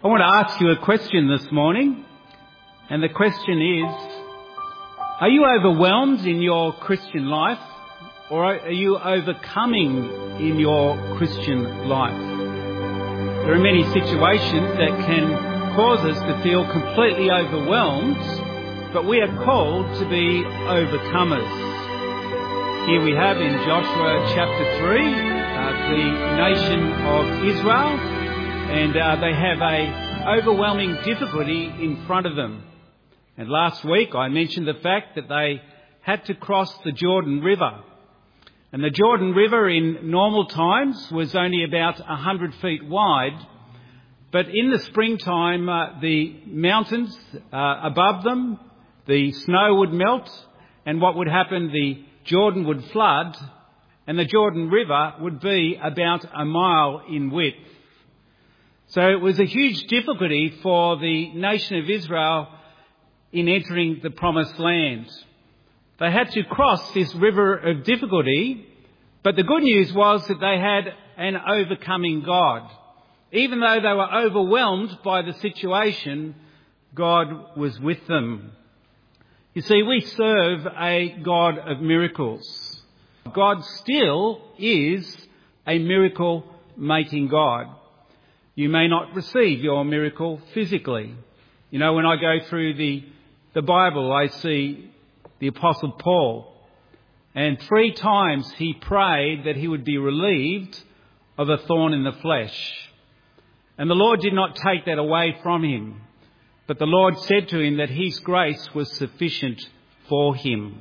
I want to ask you a question this morning, and the question is, are you overwhelmed in your Christian life, or are you overcoming in your Christian life? There are many situations that can cause us to feel completely overwhelmed, but we are called to be overcomers. Here we have in Joshua chapter 3, the nation of Israel, and they have a overwhelming difficulty in front of them. And last week I mentioned the fact that they had to cross the Jordan River. And the Jordan River in normal times was only about 100 feet wide. But in the springtime, the mountains above them, the snow would melt. And what would happen? The Jordan would flood. And the Jordan River would be about a mile in width. So it was a huge difficulty for the nation of Israel in entering the promised land. They had to cross this river of difficulty, but the good news was that they had an overcoming God. Even though they were overwhelmed by the situation, God was with them. You see, we serve a God of miracles. God still is a miracle-making God. You may not receive your miracle physically. You know, when I go through the Bible, I see the Apostle Paul. And 3 times he prayed that he would be relieved of a thorn in the flesh. And the Lord did not take that away from him. But the Lord said to him that his grace was sufficient for him.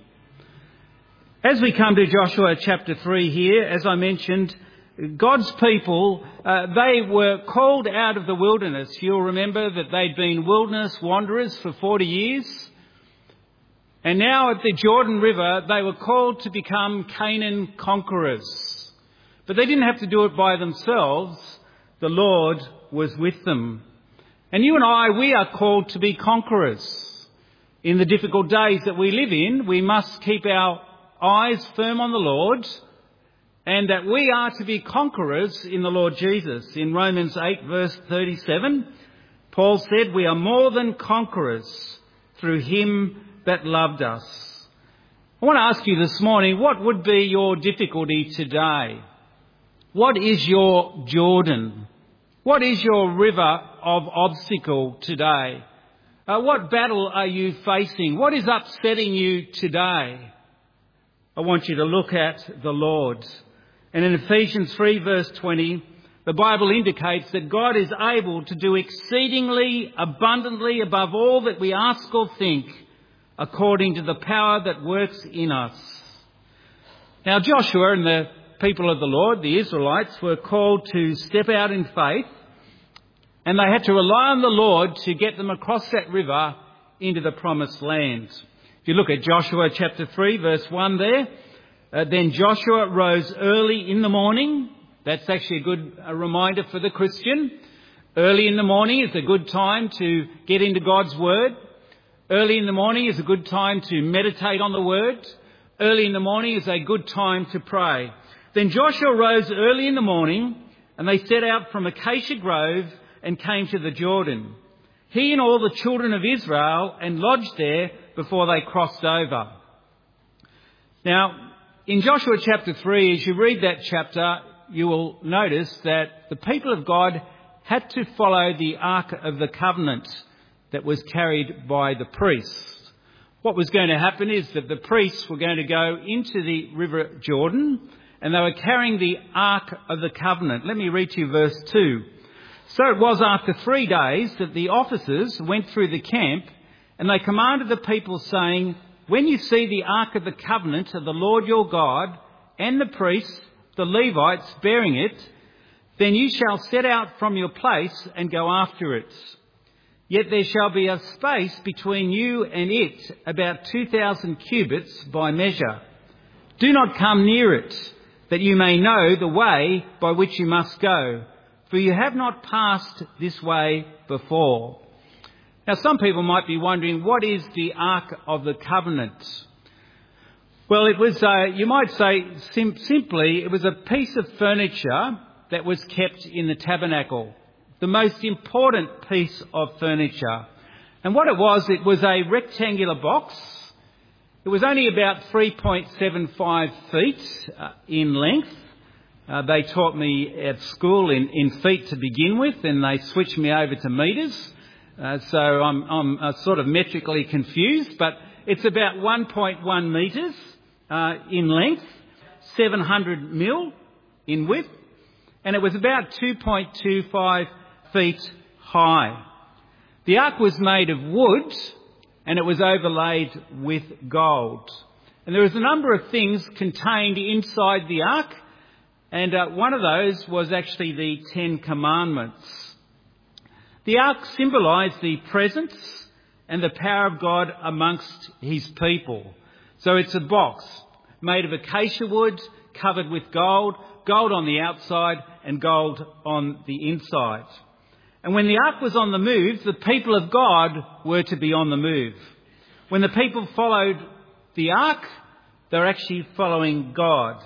As we come to Joshua chapter 3 here, as I mentioned, God's people, they were called out of the wilderness. You'll remember that they'd been wilderness wanderers for 40 years. And now at the Jordan River, they were called to become Canaan conquerors. But they didn't have to do it by themselves. The Lord was with them. And you and I, we are called to be conquerors. In the difficult days that we live in, we must keep our eyes firm on the Lord, and that we are to be conquerors in the Lord Jesus. In Romans 8 verse 37, Paul said, we are more than conquerors through him that loved us. I want to ask you this morning, what would be your difficulty today? What is your Jordan? What is your river of obstacle today? What battle are you facing? What is upsetting you today? I want you to look at the Lord. And in Ephesians 3 verse 20, the Bible indicates that God is able to do exceedingly abundantly above all that we ask or think, according to the power that works in us. Now Joshua and the people of the Lord, the Israelites, were called to step out in faith, and they had to rely on the Lord to get them across that river into the promised land. If you look at Joshua chapter 3 verse 1 there, then Joshua rose early in the morning. That's actually a good reminder for the Christian. Early in the morning is a good time to get into God's Word. Early in the morning is a good time to meditate on the Word. Early in the morning is a good time to pray. Then Joshua rose early in the morning, and they set out from Acacia Grove and came to the Jordan, he and all the children of Israel, and lodged there before they crossed over. Now, in Joshua chapter 3, as you read that chapter, you will notice that the people of God had to follow the Ark of the Covenant that was carried by the priests. What was going to happen is that the priests were going to go into the River Jordan, and they were carrying the Ark of the Covenant. Let me read to you verse 2. So it was after 3 days that the officers went through the camp, and they commanded the people, saying, when you see the Ark of the Covenant of the Lord your God, and the priests, the Levites, bearing it, then you shall set out from your place and go after it. Yet there shall be a space between you and it, about 2,000 cubits by measure. Do not come near it, that you may know the way by which you must go, for you have not passed this way before. Now, some people might be wondering, what is the Ark of the Covenant? Well, it was, you might say simply, it was a piece of furniture that was kept in the tabernacle. the most important piece of furniture. And what it was a rectangular box. It was only about 3.75 feet in length. They taught me at school in feet to begin with, and they switched me over to metres. So I'm sort of metrically confused, but it's about 1.1 metres in length, 700 mil in width, and it was about 2.25 feet high. The ark was made of wood, and it was overlaid with gold. And there was a number of things contained inside the ark, and one of those was actually the Ten Commandments. The ark symbolised the presence and the power of God amongst his people. So it's a box made of acacia wood, covered with gold, gold on the outside and gold on the inside. And when the ark was on the move, the people of God were to be on the move. When the people followed the ark, they're actually following God.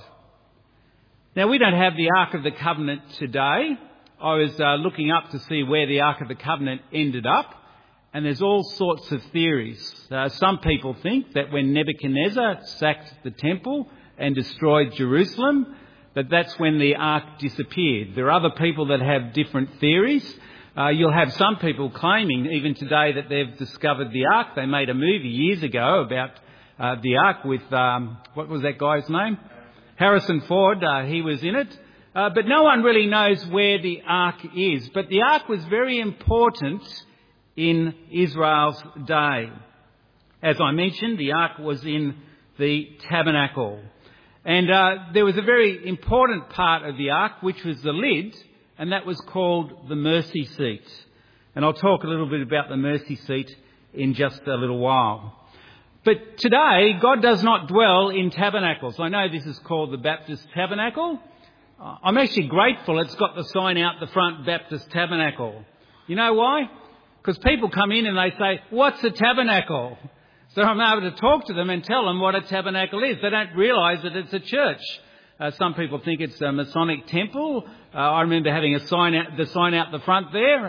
Now, we don't have the Ark of the Covenant today. I was looking up to see where the Ark of the Covenant ended up, and there's all sorts of theories. Some people think that when Nebuchadnezzar sacked the temple and destroyed Jerusalem, that's when the Ark disappeared. There are other people that have different theories. You'll have some people claiming even today that they've discovered the Ark. They made a movie years ago about the Ark with, what was that guy's name? Harrison Ford. He was in it. But no one really knows where the Ark is. But the Ark was very important in Israel's day. As I mentioned, the Ark was in the tabernacle. And there was a very important part of the Ark, which was the lid, and that was called the mercy seat. And I'll talk a little bit about the mercy seat in just a little while. But today, God does not dwell in tabernacles. I know this is called the Baptist Tabernacle. I'm actually grateful it's got the sign out the front, Baptist Tabernacle. You know why? Because people come in and they say, what's a tabernacle? So I'm able to talk to them and tell them what a tabernacle is. They don't realise that it's a church. Some people think it's a Masonic temple. I remember having the sign out the front there,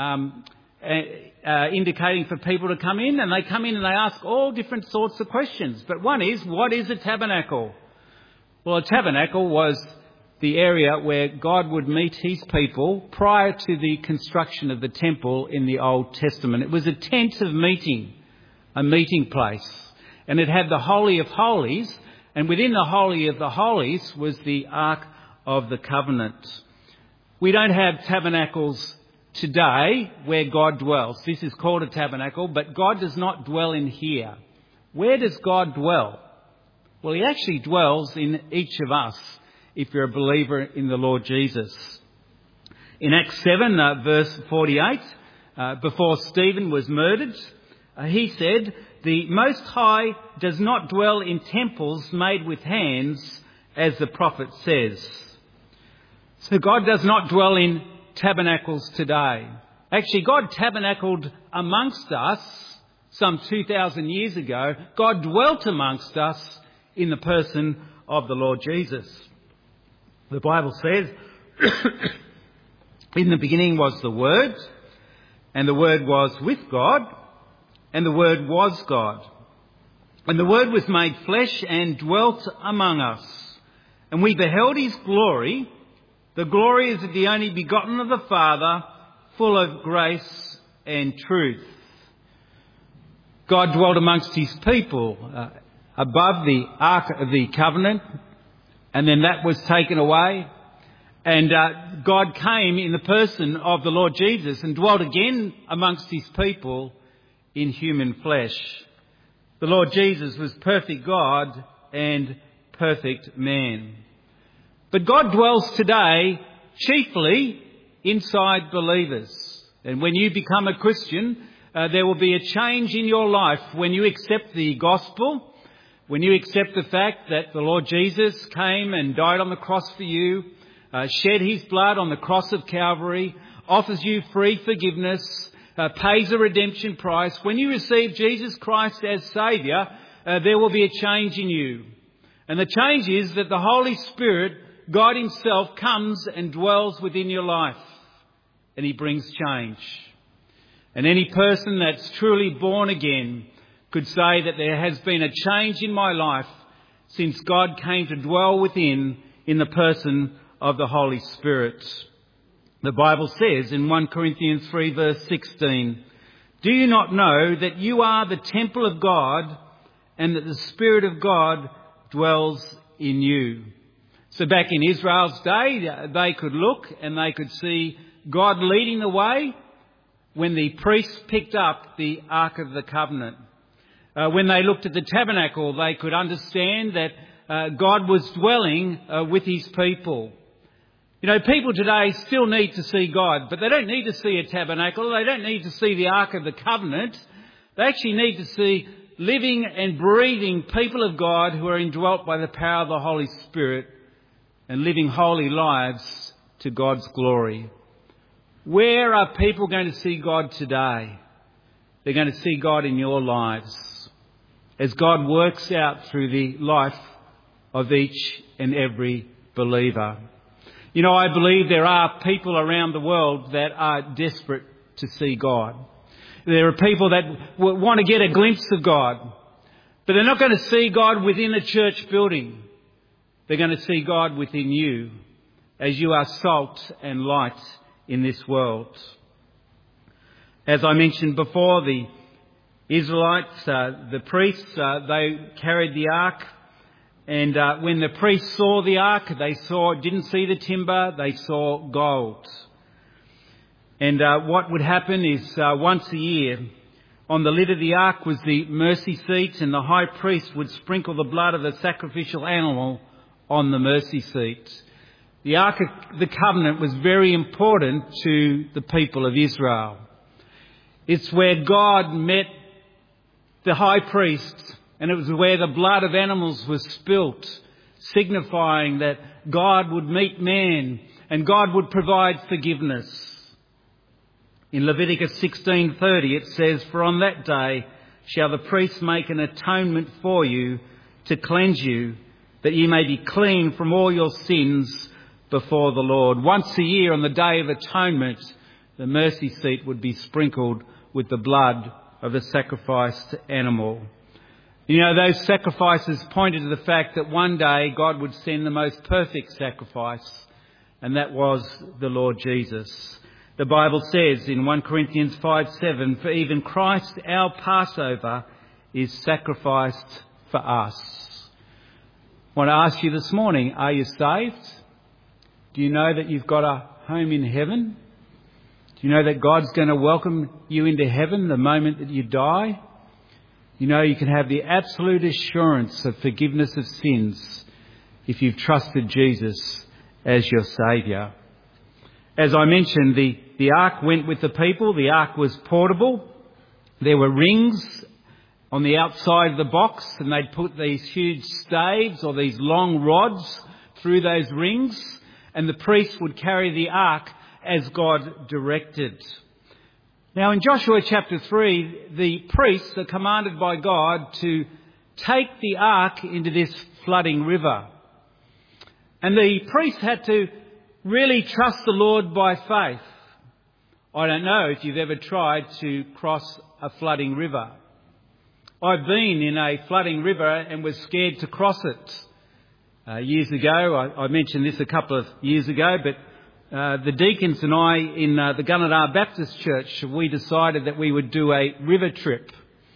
indicating for people to come in, and they come in and they ask all different sorts of questions. But one is, what is a tabernacle? Well, a tabernacle was the area where God would meet his people prior to the construction of the temple in the Old Testament. It was a tent of meeting, a meeting place. And it had the Holy of Holies, and within the Holy of the Holies was the Ark of the Covenant. We don't have tabernacles today where God dwells. This is called a tabernacle, but God does not dwell in here. Where does God dwell? Well, he actually dwells in each of us if you're a believer in the Lord Jesus. In Acts 7, verse 48, before Stephen was murdered, he said, "The Most High does not dwell in temples made with hands, as the prophet says." So God does not dwell in tabernacles today. Actually, God tabernacled amongst us some 2,000 years ago. God dwelt amongst us in the person of the Lord Jesus. The Bible says, in the beginning was the Word, and the Word was with God, and the Word was God. And the Word was made flesh and dwelt among us. And we beheld his glory. The glory is of the only begotten of the Father, full of grace and truth. God dwelt amongst his people above the Ark of the Covenant, and then that was taken away. And God came in the person of the Lord Jesus and dwelt again amongst his people in human flesh. The Lord Jesus was perfect God and perfect man. But God dwells today chiefly inside believers. And when you become a Christian, there will be a change in your life when you accept the gospel, when you accept the fact that the Lord Jesus came and died on the cross for you, shed his blood on the cross of Calvary, offers you free forgiveness, pays a redemption price. When you receive Jesus Christ as Saviour, there will be a change in you. And the change is that the Holy Spirit, God himself, comes and dwells within your life. and he brings change. And any person that's truly born again could say that there has been a change in my life since God came to dwell within in the person of the Holy Spirit. The Bible says in 1 Corinthians 3 verse 16, "Do you not know that you are the temple of God and that the Spirit of God dwells in you?" So back in Israel's day, they could look and they could see God leading the way when the priests picked up the Ark of the Covenant. When they looked at the tabernacle, they could understand that God was dwelling with his people. You know, people today still need to see God, but they don't need to see a tabernacle. They don't need to see the Ark of the Covenant. They actually need to see living and breathing people of God who are indwelt by the power of the Holy Spirit and living holy lives to God's glory. Where are people going to see God today? They're going to see God in your lives as God works out through the life of each and every believer. You know, I believe there are people around the world that are desperate to see God. There are people that want to get a glimpse of God, but they're not going to see God within a church building. They're going to see God within you as you are salt and light in this world. As I mentioned before, the Israelites, the priests, they carried the ark. And when the priests saw the ark, didn't see the timber, they saw gold. And what would happen is once a year, on the lid of the ark was the mercy seat, and the high priest would sprinkle the blood of the sacrificial animal on the mercy seat. The Ark of the Covenant was very important to the people of Israel. It's where God met the high priest, and it was where the blood of animals was spilt, signifying that God would meet man and God would provide forgiveness. In Leviticus 16:30 it says, "For on that day shall the priest make an atonement for you to cleanse you, that ye may be clean from all your sins before the Lord." Once a year on the Day of Atonement, the mercy seat would be sprinkled with the blood of the sacrificed animal. You know, those sacrifices pointed to the fact that one day God would send the most perfect sacrifice, and that was the Lord Jesus. The Bible says in 1 Corinthians 5:7, "For even Christ, our Passover, is sacrificed for us." I want to ask you this morning, are you saved? Do you know that you've got a home in heaven? Do you know that God's going to welcome you into heaven the moment that you die? You know you can have the absolute assurance of forgiveness of sins if you've trusted Jesus as your Saviour. As I mentioned, the ark went with the people. The ark was portable. There were rings on the outside of the box, and they'd put these huge staves or these long rods through those rings, and the priest would carry the ark as God directed. Now in Joshua chapter 3, the priests are commanded by God to take the ark into this flooding river. And the priests had to really trust the Lord by faith. I don't know if you've ever tried to cross a flooding river. I've been in a flooding river and was scared to cross it. Years ago, I mentioned this a couple of years ago, but the deacons and I in the Gunnedah Baptist Church, we decided that we would do a river trip.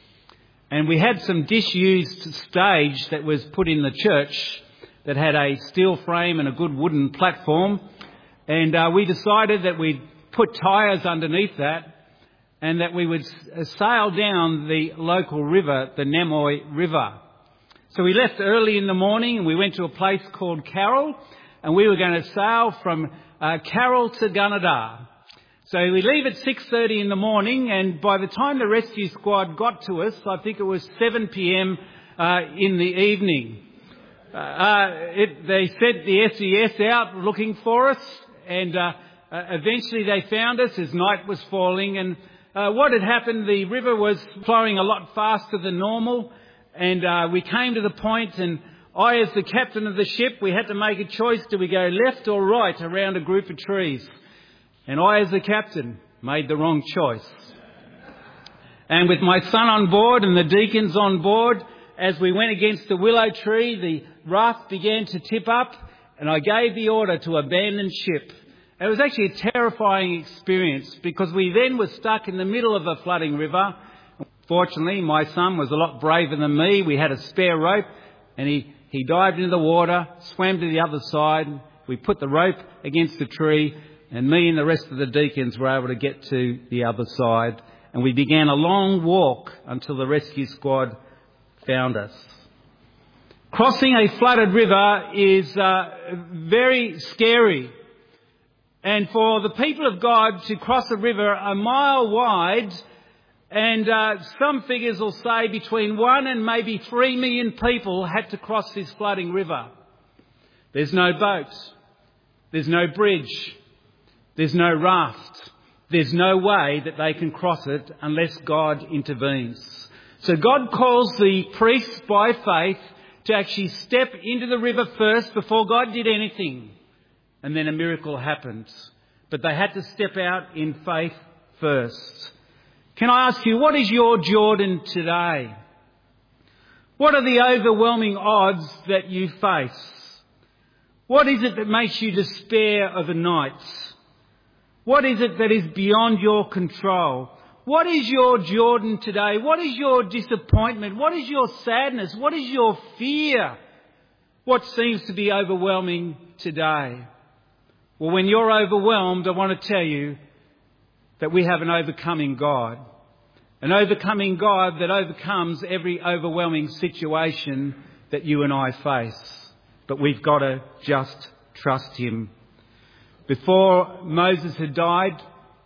And we had some disused stage that was put in the church that had a steel frame and a good wooden platform. And we decided that we'd put tyres underneath that and that we would sail down the local river, the Namoi River. So we left early in the morning and we went to a place called Carroll, and we were going to sail from Carroll to Gunnedah. So we leave at 6:30 in the morning, and by the time the rescue squad got to us, I think it was 7 p.m. In the evening. They sent the SES out looking for us, and eventually they found us as night was falling. And what had happened, the river was flowing a lot faster than normal, and we came to the point, and I, as the captain of the ship, we had to make a choice. Do we go left or right around a group of trees? And I, as the captain, made the wrong choice. And with my son on board and the deacons on board, as we went against the willow tree, the raft began to tip up, and I gave the order to abandon ship. It was actually a terrifying experience because we then were stuck in the middle of a flooding river. Fortunately, my son was a lot braver than me. We had a spare rope, and he dived into the water, swam to the other side. We put the rope against the tree, and me and the rest of the deacons were able to get to the other side. And we began a long walk until the rescue squad found us. Crossing a flooded river is very scary. And for the people of God to cross a river a mile wide, and some figures will say between 1 and maybe 3 million people had to cross this flooding river. There's no boat. There's no bridge. There's no raft. There's no way that they can cross it unless God intervenes. So God calls the priests by faith to actually step into the river first before God did anything. And then a miracle happened. But they had to step out in faith first. Can I ask you, what is your Jordan today? What are the overwhelming odds that you face? What is it that makes you despair overnight? What is it that is beyond your control? What is your Jordan today? What is your disappointment? What is your sadness? What is your fear? What seems to be overwhelming today? Well, when you're overwhelmed, I want to tell you that we have an overcoming God. An overcoming God that overcomes every overwhelming situation that you and I face. But we've got to just trust Him. Before Moses had died,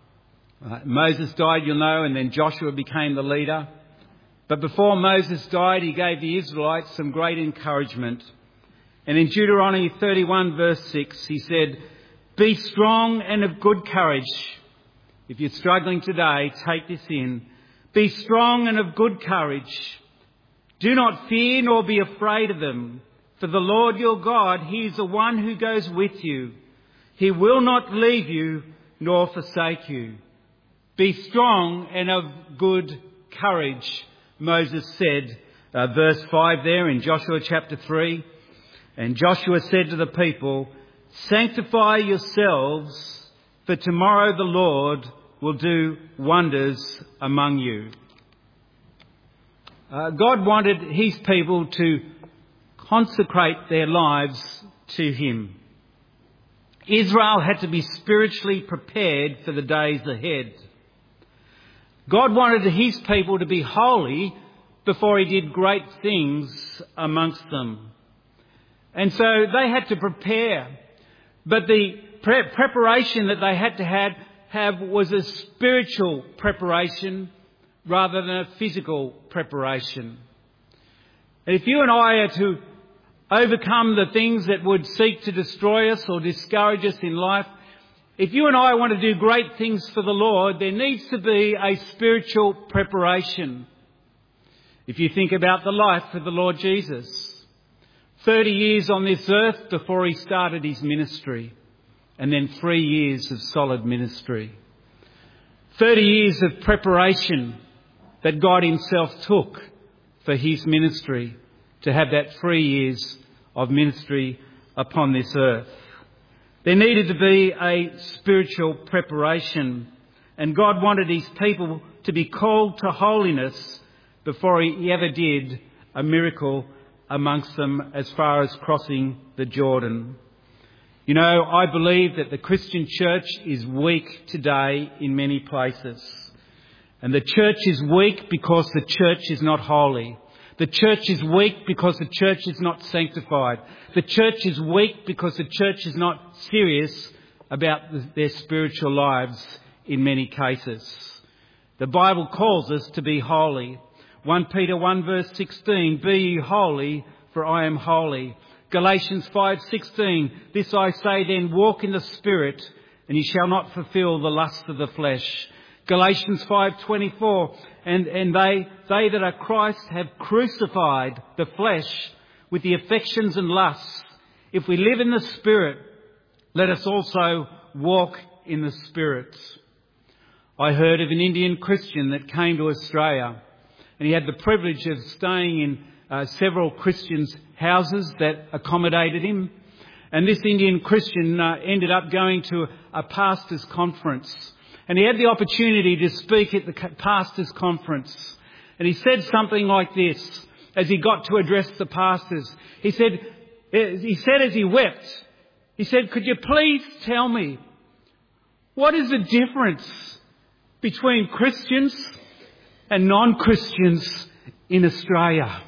Moses died, you'll know, and then Joshua became the leader. But before Moses died, he gave the Israelites some great encouragement. And in Deuteronomy 31 verse 6, he said, "Be strong and of good courage." If you're struggling today, take this in. Be strong and of good courage. Do not fear nor be afraid of them. For the Lord your God, He is the one who goes with you. He will not leave you nor forsake you. Be strong and of good courage, Moses said, verse 5 there in Joshua chapter 3. And Joshua said to the people, "Sanctify yourselves, for tomorrow the Lord will do wonders among you." God wanted His people to consecrate their lives to Him. Israel had to be spiritually prepared for the days ahead. God wanted His people to be holy before He did great things amongst them. And so they had to prepare. But the preparation that they had to have was a spiritual preparation rather than a physical preparation. And if you and I are to overcome the things that would seek to destroy us or discourage us in life, if you and I want to do great things for the Lord, there needs to be a spiritual preparation. If you think about the life of the Lord Jesus, 30 years on this earth before He started His ministry, and then 3 years of solid ministry. 30 years of preparation that God Himself took for His ministry, to have that 3 years of ministry upon this earth. There needed to be a spiritual preparation, and God wanted His people to be called to holiness before He ever did a miracle amongst them as far as crossing the Jordan. You know, I believe that the Christian church is weak today in many places. And the church is weak because the church is not holy. The church is weak because the church is not sanctified. The church is weak because the church is not serious about their spiritual lives in many cases. The Bible calls us to be holy. 1 Peter 1 verse 16, "Be ye holy, for I am holy." Galatians 5:16, "This I say then, walk in the Spirit, and ye shall not fulfill the lust of the flesh." Galatians 5:24, and they that are Christ have crucified the flesh with the affections and lusts. If we live in the Spirit, let us also walk in the Spirit. I heard of an Indian Christian that came to Australia, and he had the privilege of staying in several Christians' houses that accommodated him. And this Indian Christian ended up going to a pastors' conference. And he had the opportunity to speak at the pastors' conference. And he said something like this as he got to address the pastors. He said as he wept, he said, "Could you please tell me, what is the difference between Christians and non-Christians in Australia?"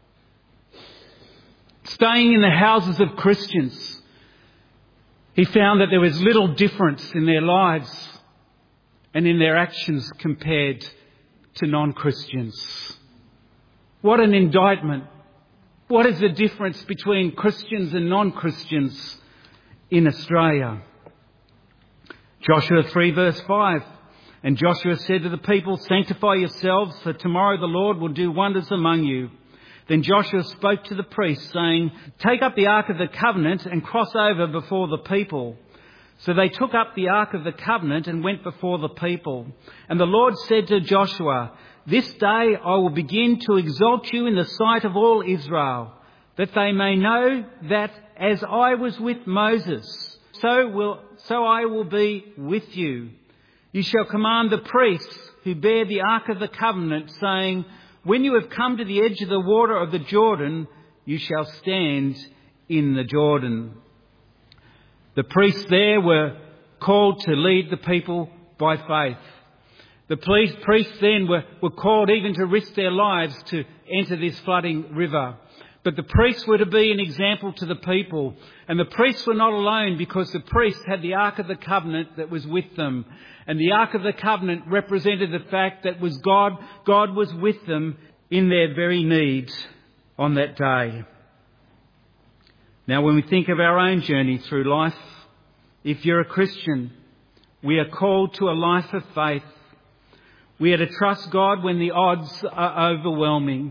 Staying in the houses of Christians, he found that there was little difference in their lives and in their actions compared to non-Christians. What an indictment. What is the difference between Christians and non-Christians in Australia? Joshua 3 verse 5. And Joshua said to the people, "Sanctify yourselves, for tomorrow the Lord will do wonders among you." Then Joshua spoke to the priests, saying, "Take up the Ark of the Covenant and cross over before the people." So they took up the Ark of the Covenant and went before the people. And the Lord said to Joshua, "This day I will begin to exalt you in the sight of all Israel, that they may know that as I was with Moses, so I will be with you. You shall command the priests who bear the Ark of the Covenant, saying, when you have come to the edge of the water of the Jordan, you shall stand in the Jordan." The priests there were called to lead the people by faith. The priests then were called even to risk their lives to enter this flooding river. But the priests were to be an example to the people. And the priests were not alone, because the priests had the Ark of the Covenant that was with them. And the Ark of the Covenant represented the fact that was God was with them in their very need on that day. Now, when we think of our own journey through life, if you're a Christian, we are called to a life of faith. We are to trust God when the odds are overwhelming.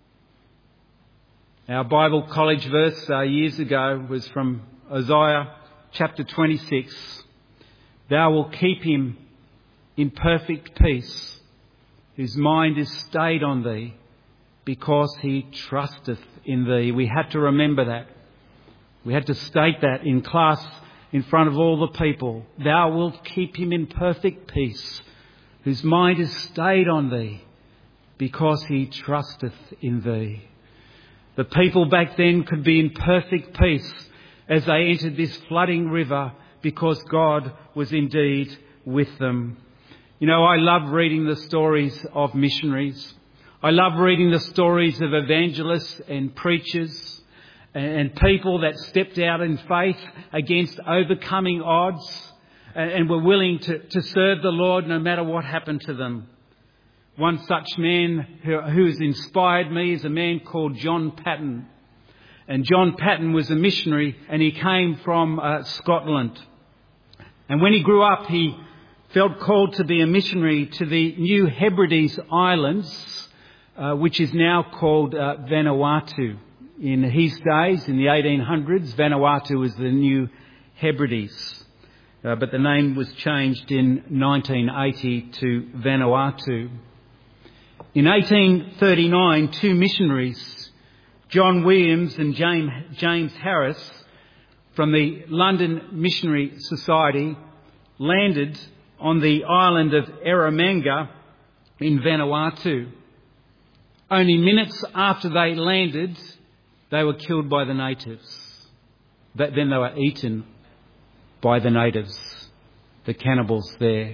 Our Bible college verse years ago was from Isaiah chapter 26. "Thou wilt keep him in perfect peace, whose mind is stayed on thee, because he trusteth in thee." We had to remember that. We had to state that in class in front of all the people. "Thou wilt keep him in perfect peace, whose mind is stayed on thee, because he trusteth in thee." The people back then could be in perfect peace as they entered this flooding river, because God was indeed with them. You know, I love reading the stories of missionaries. I love reading the stories of evangelists and preachers and people that stepped out in faith against overcoming odds and were willing to serve the Lord no matter what happened to them. One such man who has inspired me is a man called John Paton. And John Paton was a missionary, and he came from Scotland. And when he grew up, he felt called to be a missionary to the New Hebrides Islands, which is now called Vanuatu. In his days, in the 1800s, Vanuatu was the New Hebrides. But the name was changed in 1980 to Vanuatu. In 1839, two missionaries, John Williams and James Harris, from the London Missionary Society, landed on the island of Eromanga in Vanuatu. Only minutes after they landed, they were killed by the natives. Then they were eaten by the natives, the cannibals there.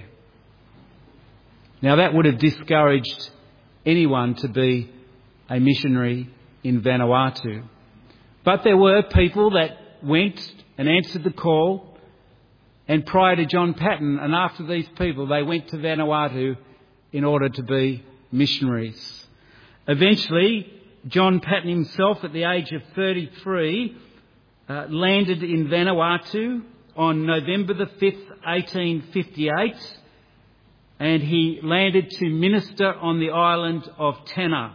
Now, that would have discouraged anyone to be a missionary in Vanuatu. But there were people that went and answered the call, and prior to John Paton and after these people, they went to Vanuatu in order to be missionaries. Eventually, John Paton himself, at the age of 33, landed in Vanuatu on November the 5th, 1858, and he landed to minister on the island of Tanna.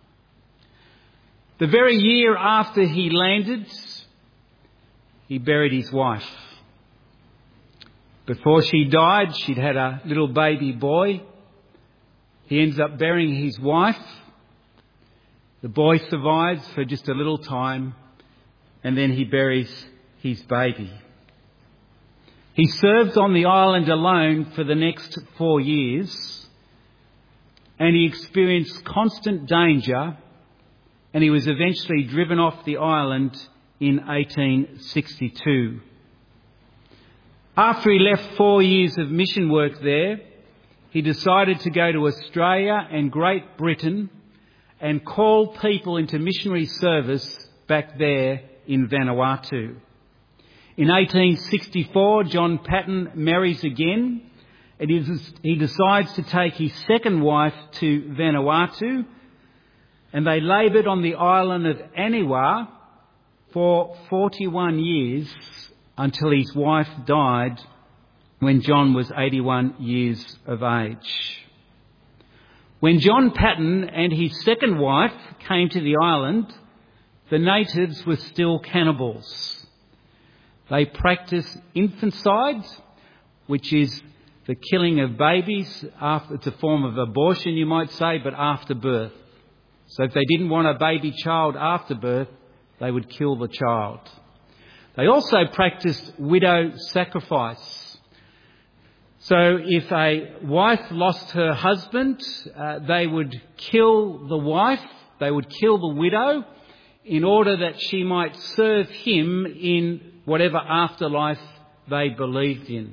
The very year after he landed, he buried his wife. Before she died, she'd had a little baby boy. He ends up burying his wife. The boy survives for just a little time, and then he buries his baby. He served on the island alone for the next 4 years, and he experienced constant danger, and he was eventually driven off the island in 1862. After he left 4 years of mission work there, he decided to go to Australia and Great Britain and call people into missionary service back there in Vanuatu. In 1864, John Paton marries again, and he decides to take his second wife to Vanuatu, and they laboured on the island of Aniwa for 41 years until his wife died when John was 81 years of age. When John Paton and his second wife came to the island, the natives were still cannibals. They practiced infanticide, which is the killing of babies. It's a form of abortion, you might say, but after birth. So if they didn't want a baby child after birth, they would kill the child. They also practiced widow sacrifice. So if a wife lost her husband, they would kill the wife, they would kill the widow, in order that she might serve him in whatever afterlife they believed in.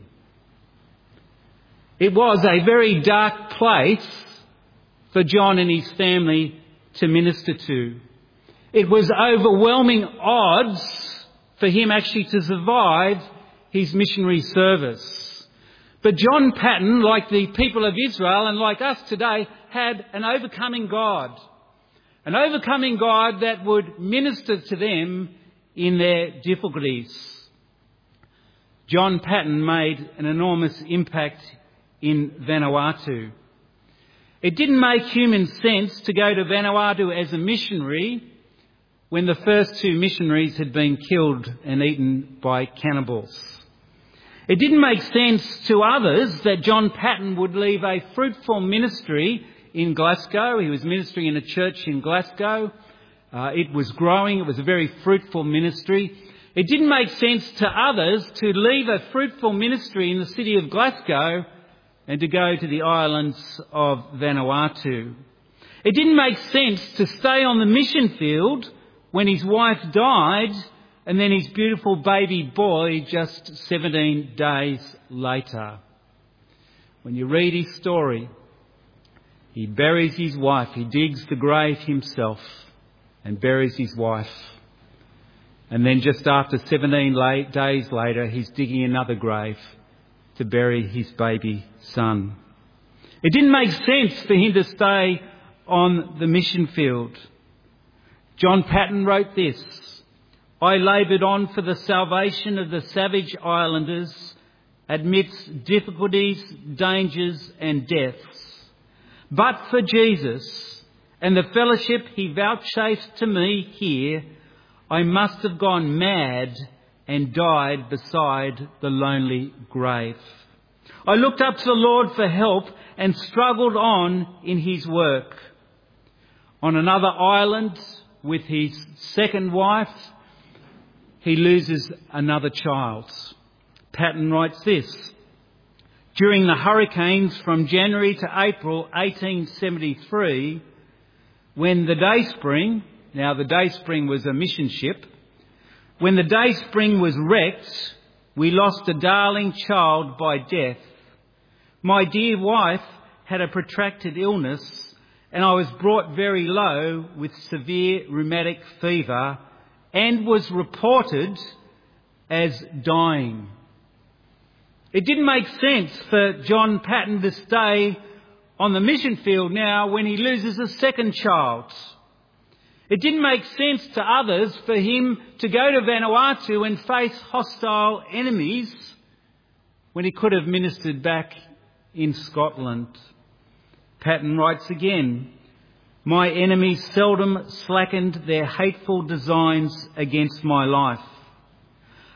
It was a very dark place for John and his family to minister to. It was overwhelming odds for him actually to survive his missionary service. But John Paton, like the people of Israel and like us today, had an overcoming God. An overcoming God that would minister to them in their difficulties. John Paton made an enormous impact in Vanuatu. It didn't make human sense to go to Vanuatu as a missionary when the first 2 missionaries had been killed and eaten by cannibals. It didn't make sense to others that John Paton would leave a fruitful ministry in Glasgow. He was ministering in a church in Glasgow. It was growing. It was a very fruitful ministry. It didn't make sense to others to leave a fruitful ministry in the city of Glasgow and to go to the islands of Vanuatu. It didn't make sense to stay on the mission field when his wife died and then his beautiful baby boy just 17 days later. When you read his story, he buries his wife. He digs the grave himself and buries his wife. And then just after 17 days later, he's digging another grave to bury his baby son. It didn't make sense for him to stay on the mission field. John Paton wrote this: I laboured on for the salvation of the savage islanders amidst difficulties, dangers and deaths. But for Jesus and the fellowship he vouchsafed to me here, I must have gone mad and died beside the lonely grave. I looked up to the Lord for help and struggled on in his work. On another island with his second wife, he loses another child. Paton writes this: during the hurricanes from January to April 1873, when the Dayspring, now the Dayspring was a mission ship, when the Dayspring was wrecked, we lost a darling child by death. My dear wife had a protracted illness, and I was brought very low with severe rheumatic fever and was reported as dying. It didn't make sense for John Paton to stay on the mission field now when he loses a second child. It didn't make sense to others for him to go to Vanuatu and face hostile enemies when he could have ministered back in Scotland. Paton writes again: my enemies seldom slackened their hateful designs against my life.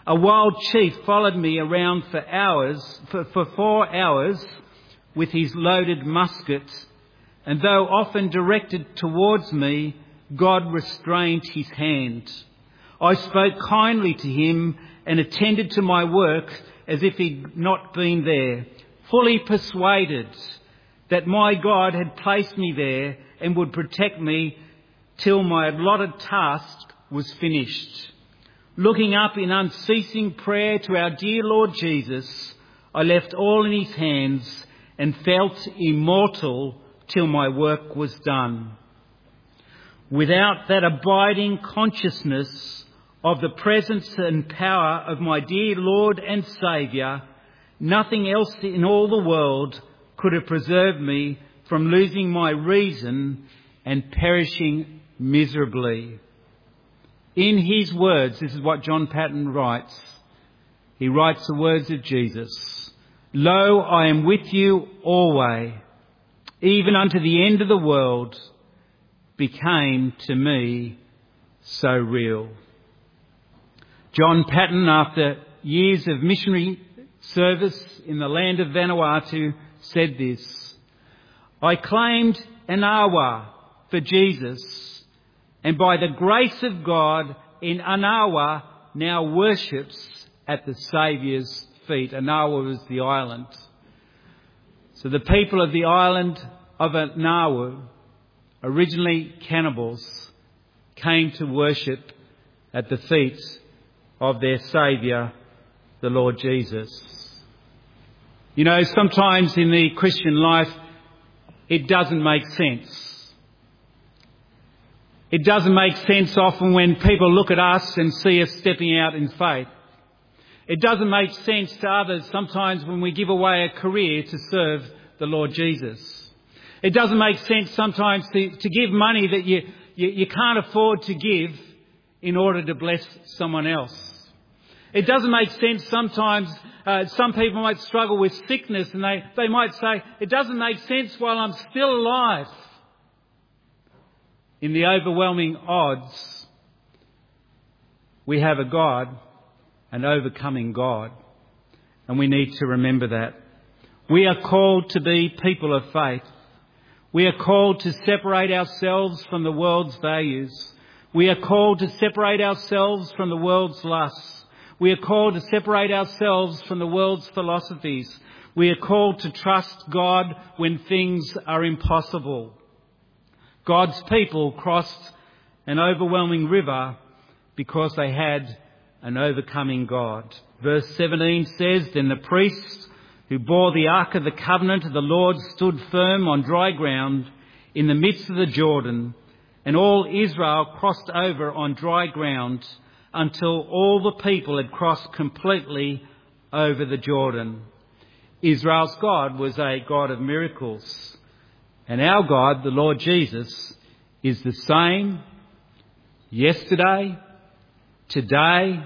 A wild chief followed me around for 4 hours with his loaded musket, and though often directed towards me, God restrained his hand. I spoke kindly to him and attended to my work as if he'd not been there, fully persuaded that my God had placed me there and would protect me till my allotted task was finished. Looking up in unceasing prayer to our dear Lord Jesus, I left all in his hands and felt immortal till my work was done. Without that abiding consciousness of the presence and power of my dear Lord and Saviour, nothing else in all the world could have preserved me from losing my reason and perishing miserably. In his words, this is what John Paton writes. He writes the words of Jesus. Lo, I am with you always, even unto the end of the world, became to me so real. John Paton, after years of missionary service in the land of Vanuatu, said this: I claimed an awa for Jesus, and by the grace of God, in Anawa now worships at the Saviour's feet. Anawa was the island. So the people of the island of Anawa, originally cannibals, came to worship at the feet of their Saviour, the Lord Jesus. You know, sometimes in the Christian life, it doesn't make sense. It doesn't make sense often when people look at us and see us stepping out in faith. It doesn't make sense to others sometimes when we give away a career to serve the Lord Jesus. It doesn't make sense sometimes to give money that you can't afford to give in order to bless someone else. It doesn't make sense sometimes. Some people might struggle with sickness and they might say, it doesn't make sense while I'm still alive. In the overwhelming odds, we have a God, an overcoming God, and we need to remember that. We are called to be people of faith. We are called to separate ourselves from the world's values. We are called to separate ourselves from the world's lusts. We are called to separate ourselves from the world's philosophies. We are called to trust God when things are impossible. God's people crossed an overwhelming river because they had an overcoming God. Verse 17 says, Then the priests who bore the ark of the covenant of the Lord stood firm on dry ground in the midst of the Jordan, and all Israel crossed over on dry ground until all the people had crossed completely over the Jordan. Israel's God was a God of miracles. And our God, the Lord Jesus, is the same yesterday, today,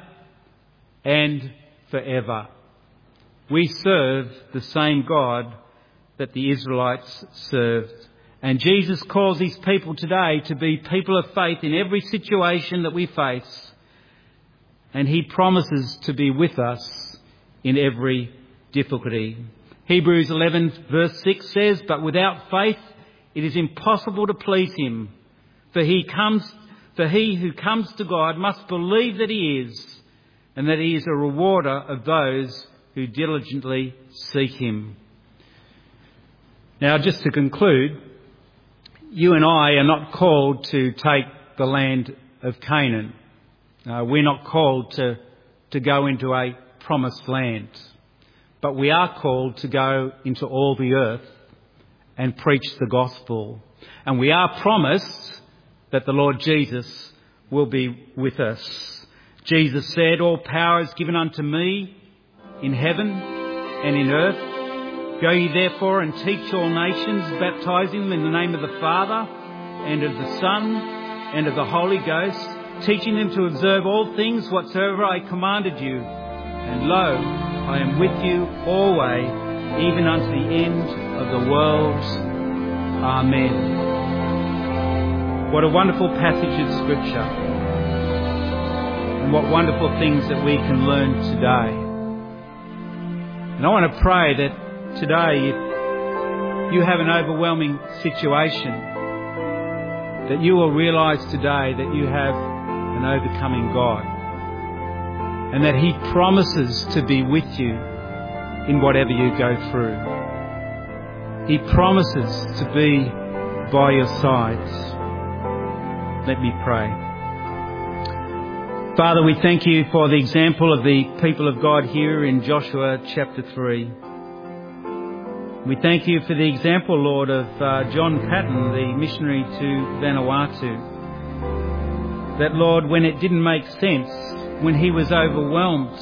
and forever. We serve the same God that the Israelites served. And Jesus calls his people today to be people of faith in every situation that we face. And he promises to be with us in every difficulty. Hebrews 11 verse 6 says, But without faith it is impossible to please him. For he who comes to God must believe that he is, and that he is a rewarder of those who diligently seek him. Now, just to conclude, you and I are not called to take the land of Canaan. We're not called to go into a promised land. But we are called to go into all the earth and preach the gospel. And we are promised that the Lord Jesus will be with us. Jesus said, All power is given unto me in heaven and in earth. Go ye therefore and teach all nations, baptizing them in the name of the Father and of the Son and of the Holy Ghost, teaching them to observe all things whatsoever I commanded you. And lo, I am with you always, even unto the end of the world. Amen. What a wonderful passage of Scripture. and what wonderful things that we can learn today. And I want to pray that today, if you have an overwhelming situation, that you will realise today that you have an overcoming God, and that He promises to be with you in whatever you go through. He promises to be by your sides. Let me pray. Father, we thank you for the example of the people of God here in Joshua chapter 3. We thank you for the example, Lord, of John Patton, the missionary to Vanuatu. That, Lord, when it didn't make sense, when he was overwhelmed,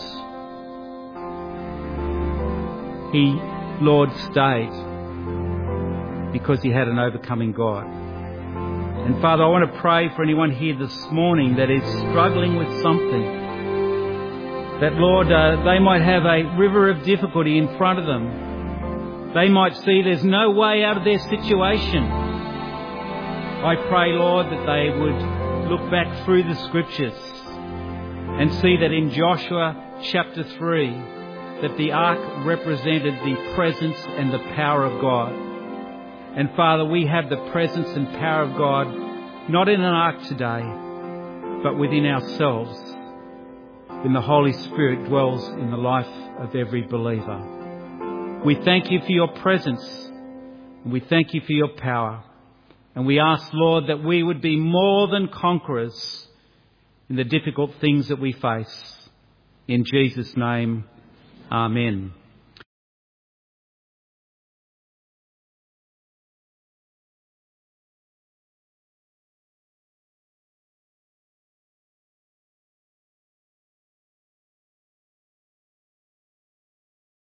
he, Lord, stayed because he had an overcoming God. And Father, I want to pray for anyone here this morning that is struggling with something. That, Lord, they might have a river of difficulty in front of them. They might see there's no way out of their situation. I pray, Lord, that they would look back through the Scriptures and see that in Joshua chapter 3, that the ark represented the presence and the power of God. And Father, we have the presence and power of God, not in an ark today, but within ourselves, when the Holy Spirit dwells in the life of every believer. We thank you for your presence, and we thank you for your power. And we ask, Lord, that we would be more than conquerors in the difficult things that we face. In Jesus' name, amen.